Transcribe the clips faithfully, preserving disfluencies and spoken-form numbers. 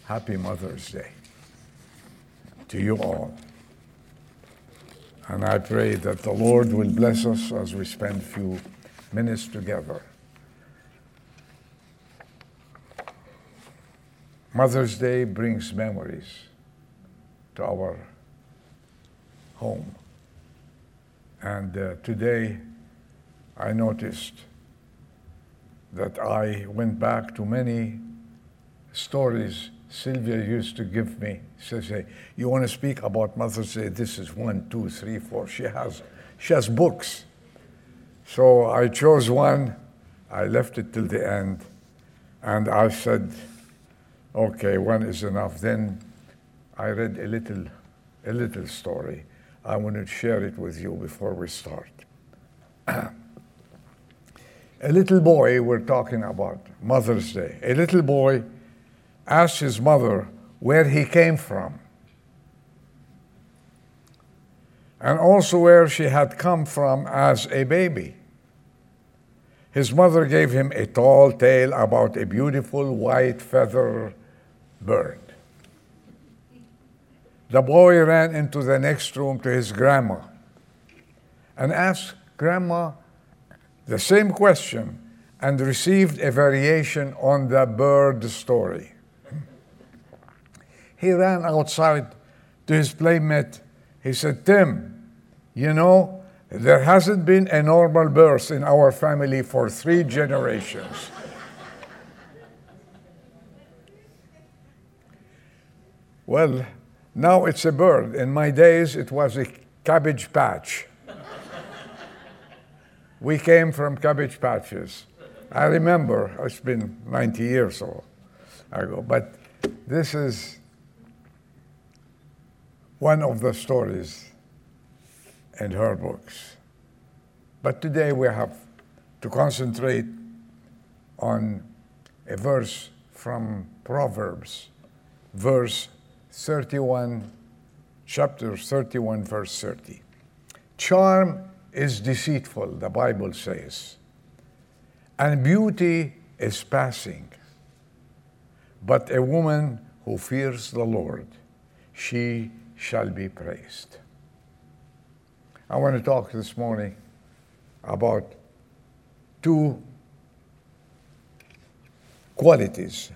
Happy Mother's Day to you all. And I pray that the Lord will bless us as we spend a few minutes together. Mother's Day brings memories to our home. And uh, today I noticed that I went back to many stories Sylvia used to give me. She said, you want to speak about Mother's Day? This is one, two, three, four. She has, she has books. So I chose one. I left it till the end. And I said, okay, one is enough. Then I read a little, a little story. I want to share it with you before we start. A little boy, we're talking about Mother's Day. A little boy asked his mother where he came from, and also where she had come from as a baby. His mother gave him a tall tale about a beautiful white feather bird. The boy ran into the next room to his grandma and asked Grandma the same question and received a variation on the bird story. He ran outside to his playmate. He said, Tim, you know, there hasn't been a normal birth in our family for three generations. Well, now it's a bird. In my days, it was a cabbage patch. We came from cabbage patches. I remember, it's been ninety years or so ago, but this is one of the stories in her books. But today we have to concentrate on a verse from Proverbs, verse thirty-one, chapter thirty-one, verse thirty. Charm is deceitful, the Bible says, and beauty is passing. But a woman who fears the Lord, she shall be praised. I want to talk this morning about two qualities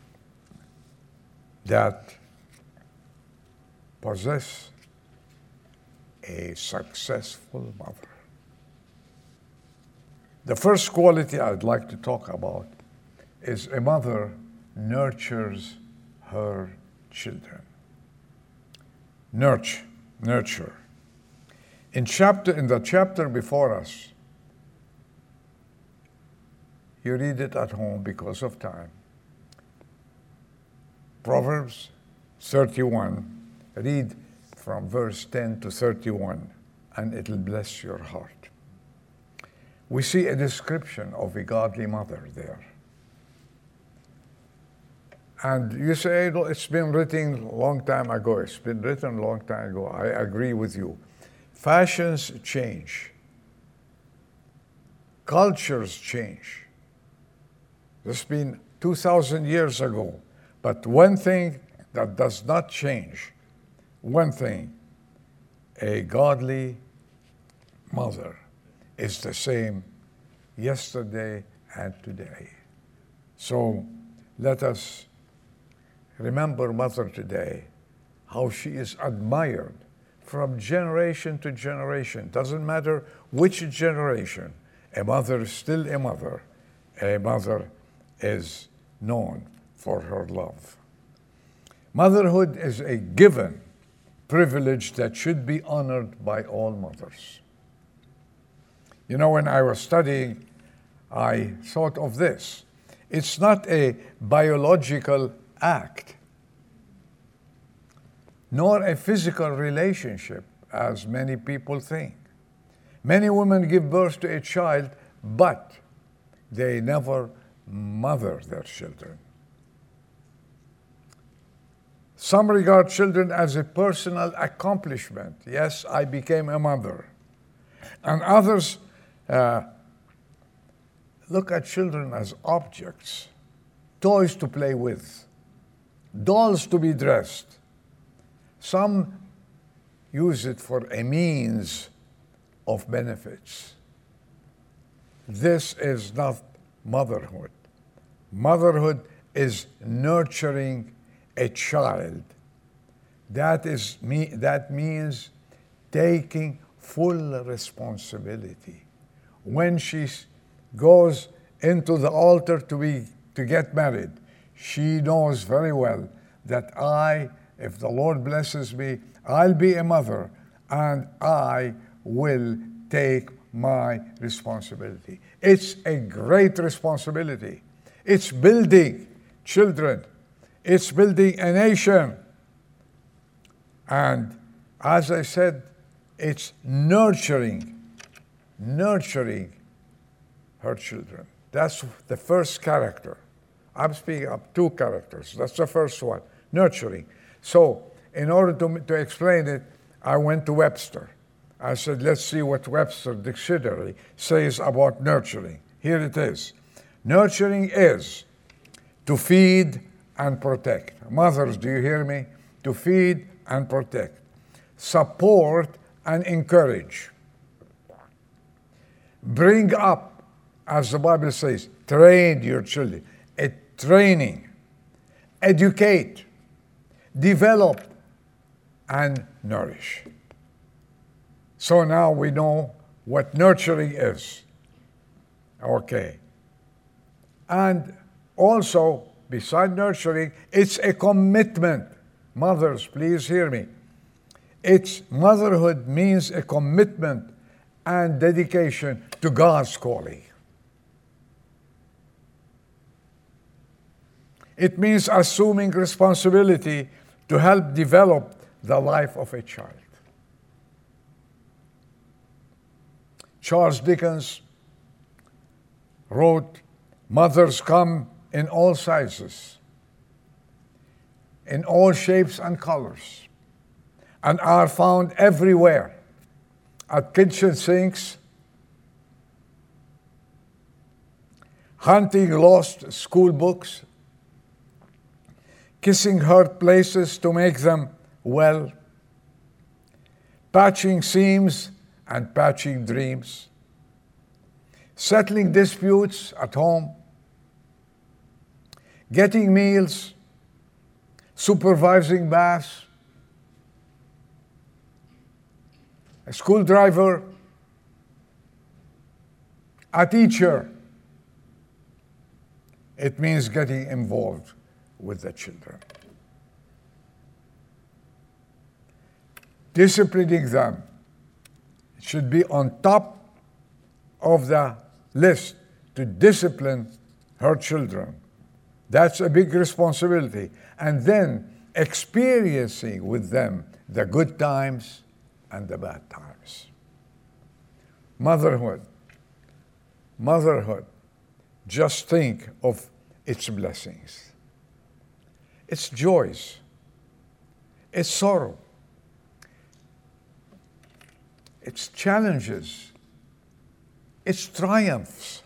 that possess a successful mother. The first quality I'd like to talk about is a mother nurtures her children. Nurture, nurture. In chapter, in the chapter before us, you read it at home because of time. Proverbs thirty-one, read from verse ten to thirty-one, and it'll bless your heart. We see a description of a godly mother there. And you say, it's been written a long time ago. It's been written a long time ago. I agree with you. Fashions change. Cultures change. This has been two thousand years ago. But one thing that does not change, one thing, a godly mother is the same yesterday and today. So let us remember Mother today, how she is admired from generation to generation. Doesn't matter which generation, a mother is still a mother. A mother is known for her love. Motherhood is a given privilege that should be honored by all mothers. You know, when I was studying, I thought of this. It's not a biological act, nor a physical relationship, as many people think. Many women give birth to a child, but they never mother their children. Some regard children as a personal accomplishment. Yes, I became a mother. And others uh, look at children as objects, toys to play with. dolls to be dressed. Some use it for a means of benefits. This is not motherhood. Motherhood is nurturing a child. That is me, that means taking full responsibility. When she goes into the altar to be to get married, she knows very well that I, if the Lord blesses me, I'll be a mother and I will take my responsibility. It's a great responsibility. It's building children. It's building a nation. And as I said, it's nurturing, nurturing her children. That's the first character. I'm speaking of two characters. That's the first one, nurturing. So in order to, to explain it, I went to Webster. I said, let's see what Webster Dictionary says about nurturing. Here it is. Nurturing is to feed and protect. Mothers, do you hear me? To feed and protect. Support and encourage. Bring up, as the Bible says, train your children. A training. Educate. Develop and nourish. So now we know what nurturing is. Okay. And also, beside nurturing, it's a commitment. Mothers, please hear me. It's motherhood means a commitment and dedication to God's calling. It means assuming responsibility to help develop the life of a child. Charles Dickens wrote, mothers come in all sizes, in all shapes and colors, and are found everywhere, at kitchen sinks, hunting lost school books, kissing hurt places to make them well, patching seams and patching dreams, settling disputes at home, getting meals, supervising baths, a school driver, a teacher. It means getting involved with the children. Disciplining them should be on top of the list to discipline her children. That's a big responsibility. And then experiencing with them the good times and the bad times. Motherhood. Motherhood. Just think of its blessings. Its joys. Its sorrow. Its challenges. Its triumphs.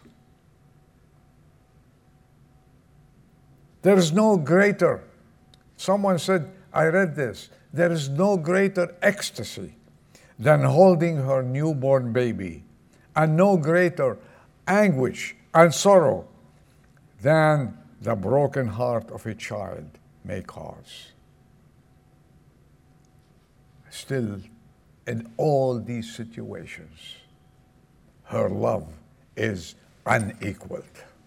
There is no greater, someone said, I read this, there is no greater ecstasy than holding her newborn baby, and no greater anguish and sorrow than the broken heart of a child may cause. Still, in all these situations, her love is unequaled.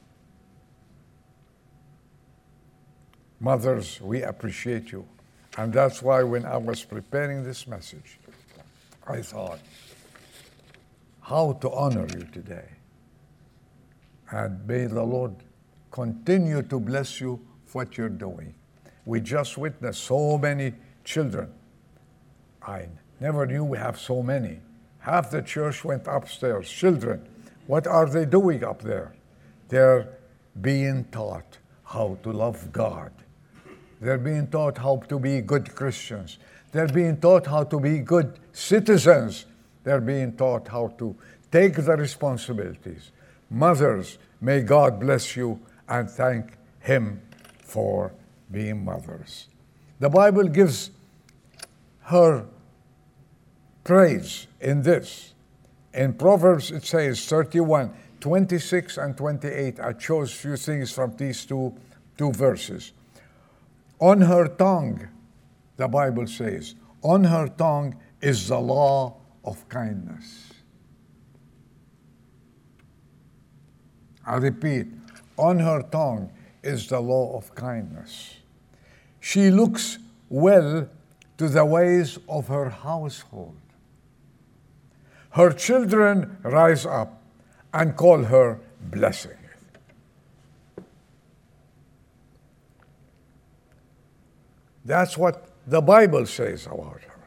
Mothers, we appreciate you. And that's why when I was preparing this message, I thought, how to honor you today. And may the Lord continue to bless you for what you're doing. We just witnessed so many children. I never knew we have so many. Half the church went upstairs. Children, what are they doing up there? They're being taught how to love God. They're being taught how to be good Christians. They're being taught how to be good citizens. They're being taught how to take the responsibilities. Mothers, may God bless you and thank Him for being mothers. The Bible gives her praise in this. In Proverbs it says thirty-one, twenty-six and twenty-eight. I chose a few things from these two, two verses. On her tongue, the Bible says, on her tongue is the law of kindness. I repeat, on her tongue is the law of kindness. She looks well to the ways of her household. Her children rise up and call her blessed. That's what the Bible says about her.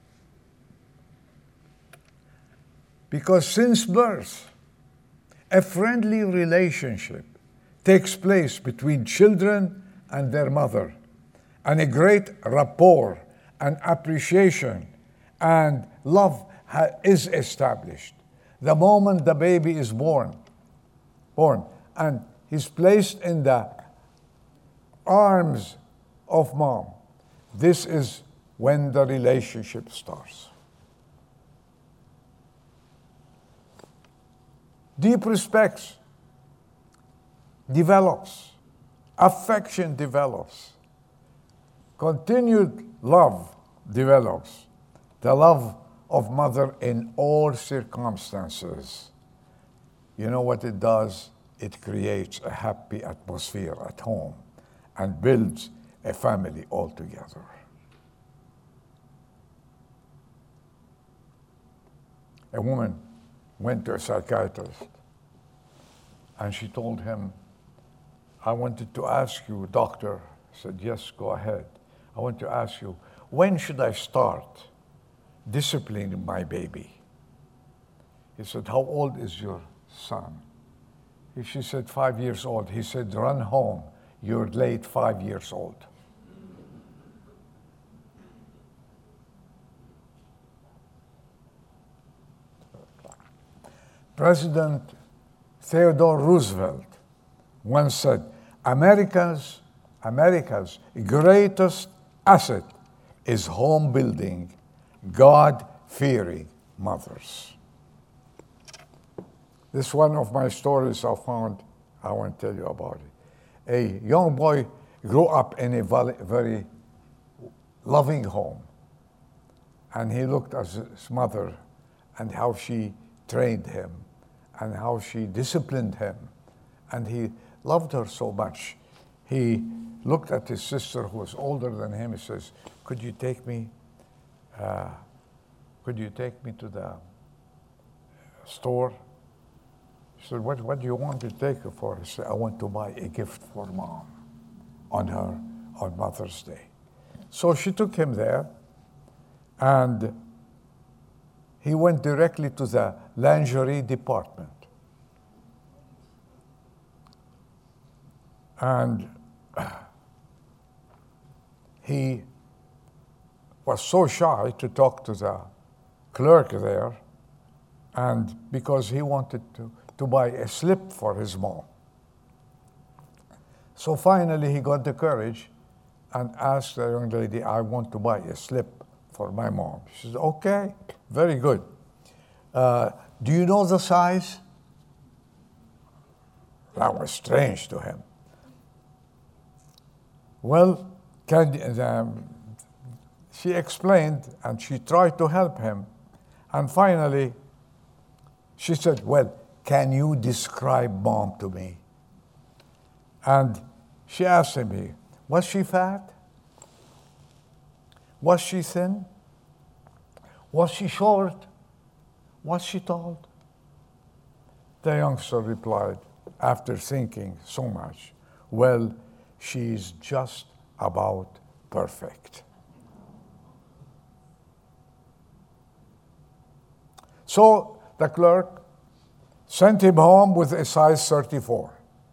Because since birth, a friendly relationship takes place between children and their mother, and a great rapport and appreciation and love ha- is established. The moment the baby is born, born, and he's placed in the arms of mom, this is when the relationship starts. Deep respect develops, affection develops, continued love develops, the love of mother in all circumstances. You know what it does? It creates a happy atmosphere at home and builds a family altogether. A woman went to a psychiatrist and she told him, I wanted to ask you, doctor. He said, yes, go ahead. I want to ask you, when should I start disciplining my baby? He said, how old is your son? She said, five years old. He said, run home. You're late five years old. President Theodore Roosevelt once said, America's, America's greatest asset is home building, God-fearing mothers. This is one of my stories I found, I want to tell you about it. A young boy grew up in a very loving home, and he looked at his mother and how she trained him and how she disciplined him, and he loved her so much. He looked at his sister who was older than him. He says, could you take me, uh, could you take me to the store? She said, what, what do you want to take her for? He said, I want to buy a gift for mom on her, on Mother's Day. So she took him there, and he went directly to the lingerie department. And he was so shy to talk to the clerk there, and because he wanted to, to buy a slip for his mom. So finally he got the courage and asked the young lady, I want to buy a slip for my mom. She said, okay, very good. Uh, do you know the size? That was strange to him. Well, can, um, she explained and she tried to help him. And finally, she said, well, can you describe mom to me? And she asked me, was she fat? Was she thin? Was she short? Was she tall? The youngster replied, after thinking so much, well, she's just about perfect. So the clerk sent him home with a size thirty-four.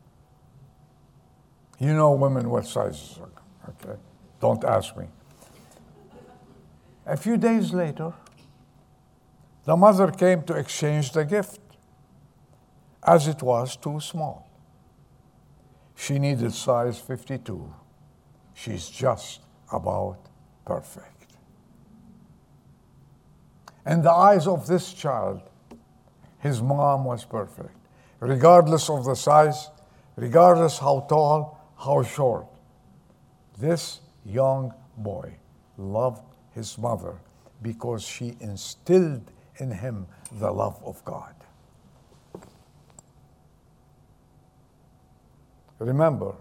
You know women what sizes are, okay? Don't ask me. A few days later, the mother came to exchange the gift, as it was too small. She needed size fifty-two, she's just about perfect. In the eyes of this child, his mom was perfect. Regardless of the size, regardless how tall, how short, this young boy loved his mother because she instilled in him the love of God. Remember,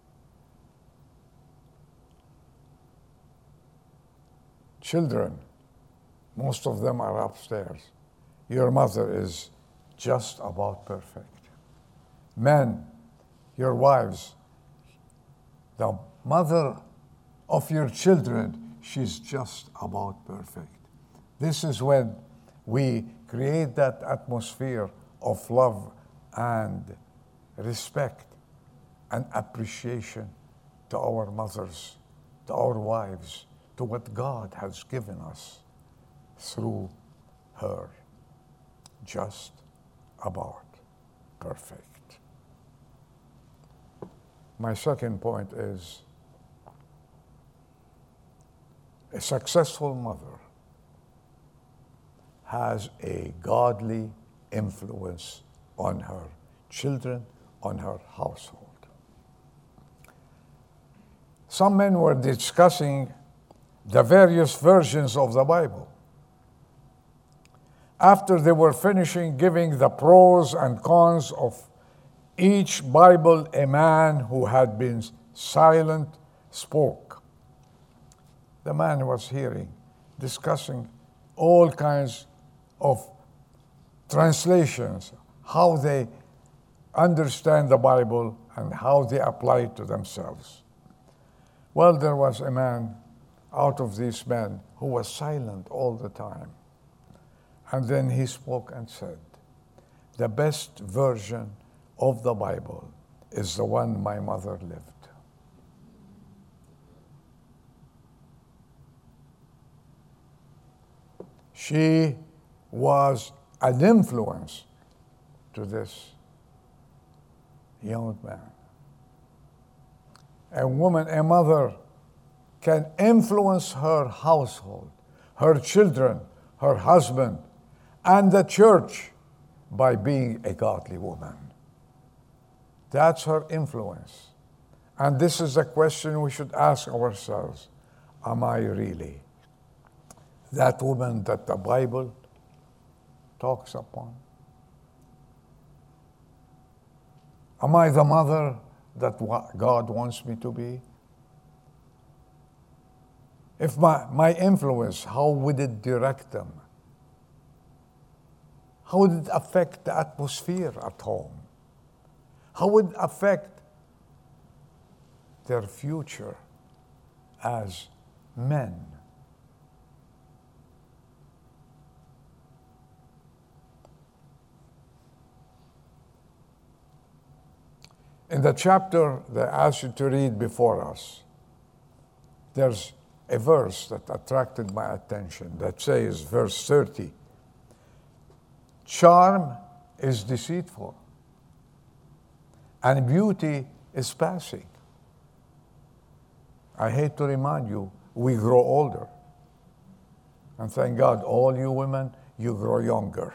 children, most of them are upstairs. Your mother is just about perfect. Men, your wives, the mother of your children, she's just about perfect. This is when we create that atmosphere of love and respect and appreciation to our mothers, to our wives, to what God has given us through her. Just about perfect. My second point is a successful mother has a godly influence on her children, on her household. Some men were discussing the various versions of the Bible. After they were finishing giving the pros and cons of each Bible, a man who had been silent spoke. The man was hearing, discussing all kinds of translations, how they understand the Bible and how they apply it to themselves. Well, there was a man out of these men who was silent all the time. And then he spoke and said, the best version of the Bible is the one my mother lived. She was an influence to this young man. A woman, a mother, can influence her household, her children, her husband, and the church by being a godly woman. That's her influence. And this is a question we should ask ourselves. Am I really that woman that the Bible talks upon? Am I the mother that God wants me to be? If my, my influence, how would it direct them? How would it affect the atmosphere at home? How would it affect their future as men? In the chapter that I asked you to read before us, there's a verse that attracted my attention that says, verse thirty, charm is deceitful, and beauty is passing. I hate to remind you, we grow older. And thank God, all you women, you grow younger.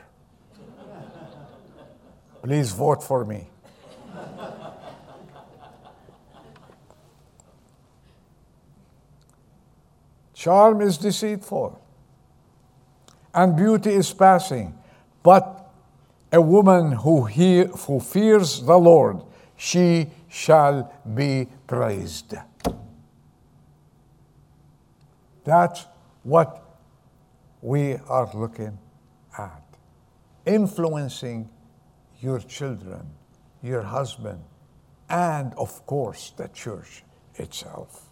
Please vote for me. Charm is deceitful, and beauty is passing. But a woman who, he, who fears the Lord, she shall be praised. That's what we are looking at. Influencing your children, your husband, and of course the church itself.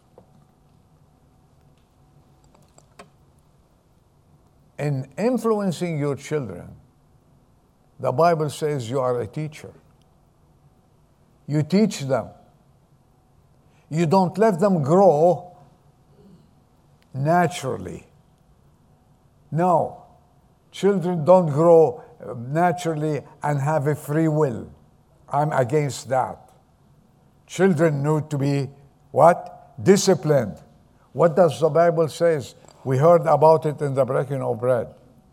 In influencing your children, the Bible says you are a teacher. You teach them. You don't let them grow naturally. No, children don't grow naturally and have a free will. I'm against that. Children need to be what? disciplined. What does the Bible say? We heard about it in the breaking of bread.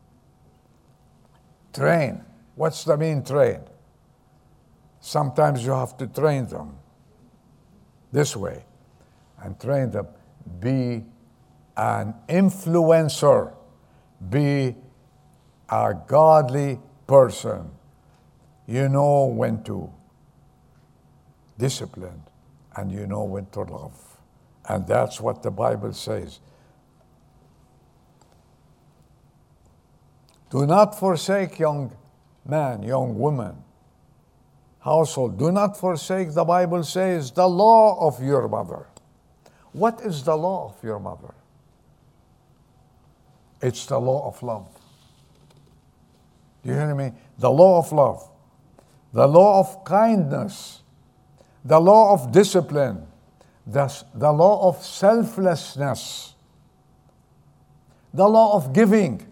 Train. What's the mean train? Sometimes you have to train them this way and train them. Be an influencer. Be a godly person. You know when to discipline and you know when to love. And that's what the Bible says. Do not forsake young man, young woman, household. Do not forsake, the Bible says, the law of your mother. What is the law of your mother? It's the law of love. Do you hear me? The law of love. The law of kindness. The law of discipline. The, the law of selflessness. The law of giving.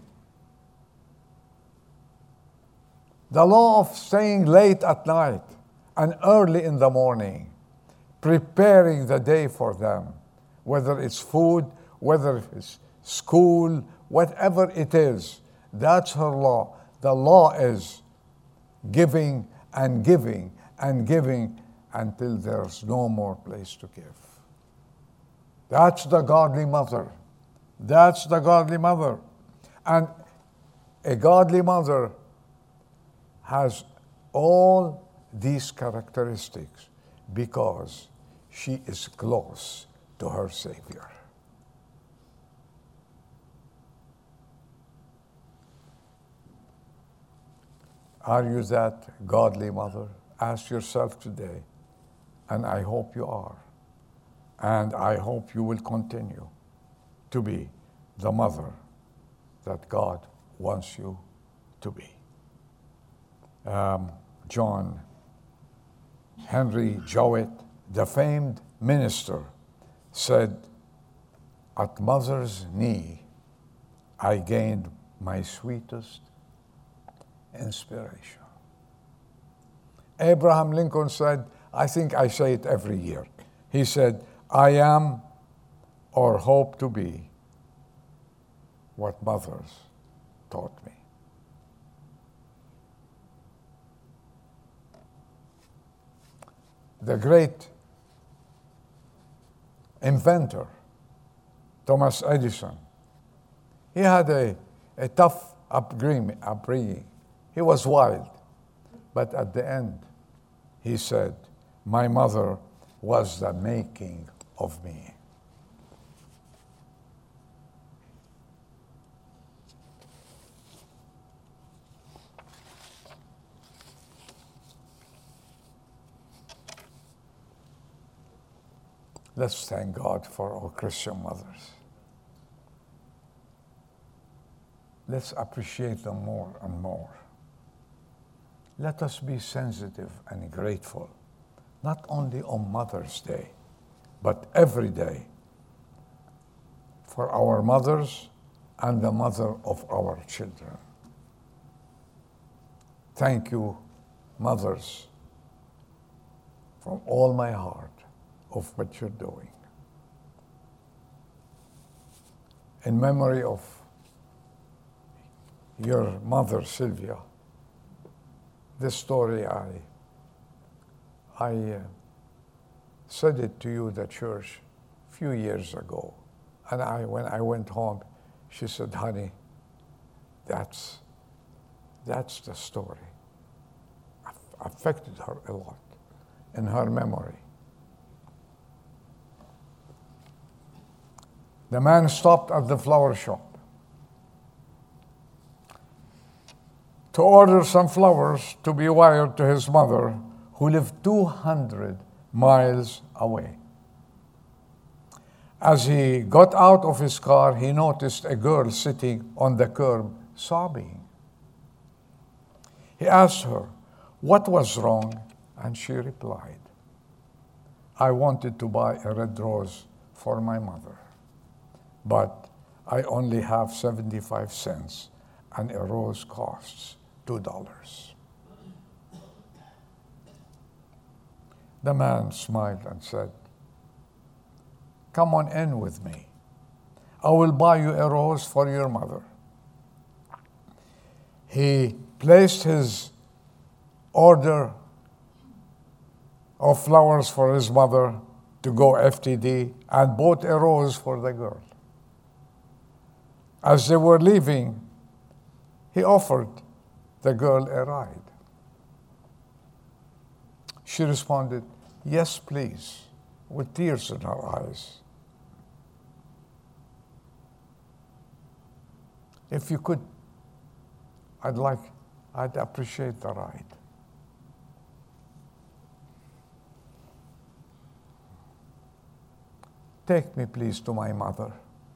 The law of staying late at night and early in the morning, preparing the day for them, whether it's food, whether it's school, whatever it is. That's her law. The law is giving and giving and giving until there's no more place to give. That's the godly mother. That's the godly mother. And a godly mother has all these characteristics because she is close to her Savior. Are you that godly mother? Ask yourself today, and I hope you are. And I hope you will continue to be the mother that God wants you to be. Um, John Henry Jowett, the famed minister, said, "At mother's knee, I gained my sweetest inspiration." Abraham Lincoln said, I think I say it every year, he said, "I am or hope to be what mothers taught me." The great inventor, Thomas Edison, he had a, a tough upbringing, upbringing. He was wild. But at the end, he said, "My mother was the making of me." Let's thank God for our Christian mothers. Let's appreciate them more and more. Let us be sensitive and grateful, not only on Mother's Day, but every day for our mothers and the mother of our children. Thank you, mothers, from all my heart of what you're doing. In memory of your mother, Sylvia, this story, I, I uh, said it to you, the church, a few years ago. And I, when I went home, she said, "Honey, that's, that's the story." Affected her a lot in her memory. The man stopped at the flower shop to order some flowers to be wired to his mother, who lived two hundred miles away. As he got out of his car, he noticed a girl sitting on the curb sobbing. He asked her what was wrong, and she replied, "I wanted to buy a red rose for my mother, but I only have seventy-five cents, and a rose costs two dollars. The man smiled and said, come on in with me. I will buy you a rose for your mother. He placed his order of flowers for his mother to go F T D and bought a rose for the girl. As they were leaving, he offered the girl a ride. She responded, "Yes, please," with tears in her eyes. If you could, I'd like, I'd appreciate the ride. Take me, please, to my mother.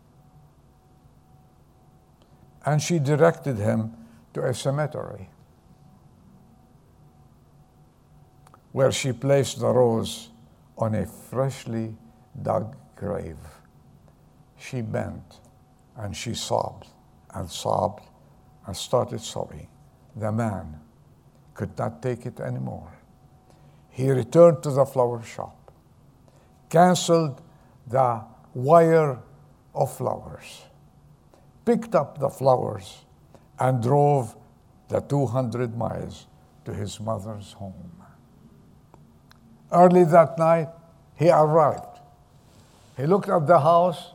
And she directed him to a cemetery where she placed the rose on a freshly dug grave. She bent and she sobbed and sobbed and started sobbing. The man could not take it anymore. He returned to the flower shop, canceled the wire of flowers, picked up the flowers, and drove the two hundred miles to his mother's home. Early that night, he arrived. He looked at the house.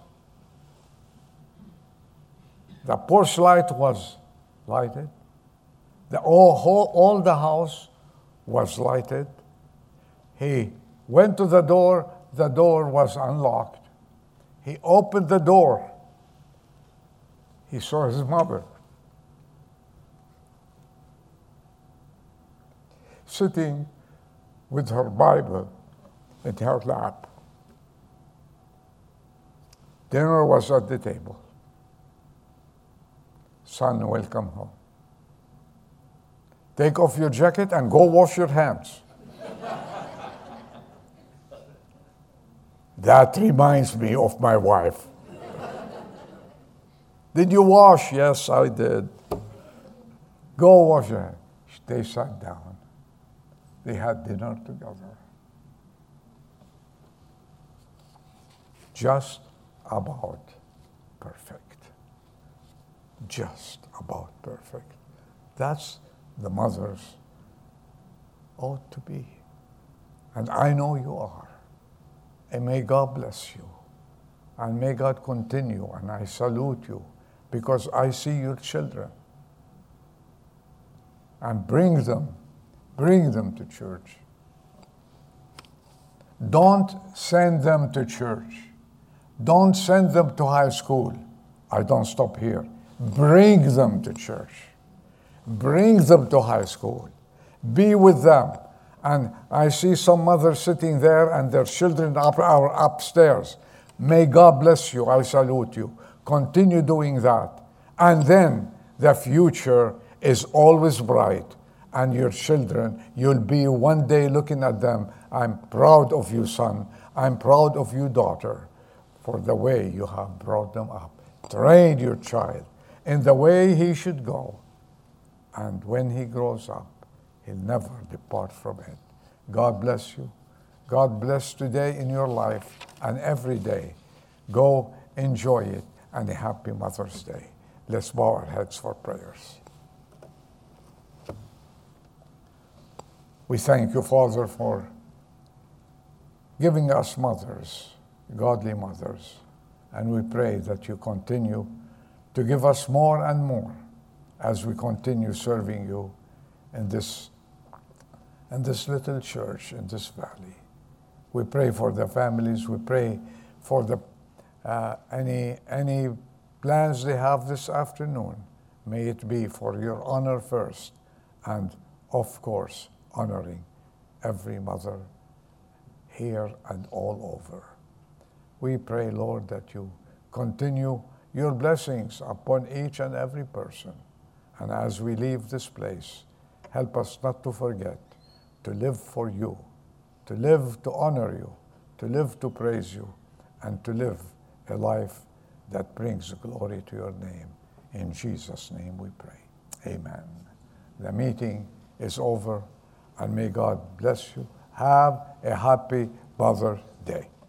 The porch light was lighted. The, all, whole, all the house was lighted. He went to the door. The door was unlocked. He opened the door. He saw his mother sitting with her Bible in her lap. Dinner was at the table. Son, welcome home. Take off your jacket and go wash your hands. That reminds me of my wife. Did you wash? Yes, I did. Go wash your hands. They sat down. They had dinner together. Just about perfect. Just about perfect. That's the mothers ought to be. And I know you are. And may God bless you. And may God continue. And I salute you because I see your children. And bring them, bring them to church. Don't send them to church. Don't send them to high school. I don't stop here. Bring them to church. Bring them to high school. Be with them. And I see some mothers sitting there and their children up, are upstairs. May God bless you. I salute you. Continue doing that. And then the future is always bright. And your children, you'll be one day looking at them. I'm proud of you, son. I'm proud of you, daughter, for the way you have brought them up. Train your child in the way he should go. And when he grows up, he'll never depart from it. God bless you. God bless today in your life and every day. Go enjoy it, and a happy Mother's Day. Let's bow our heads for prayers. We thank you, Father, for giving us mothers, godly mothers. And we pray that you continue to give us more and more as we continue serving you in this, in this little church, in this valley. We pray for the families. We pray for the uh, any, any plans they have this afternoon. May it be for your honor first, and of course, honoring every mother here and all over. We pray, Lord, that you continue your blessings upon each and every person. And as we leave this place, help us not to forget to live for you, to live to honor you, to live to praise you, and to live a life that brings glory to your name. In Jesus' name we pray. Amen. The meeting is over, and may God bless you. Have a happy Mother's Day.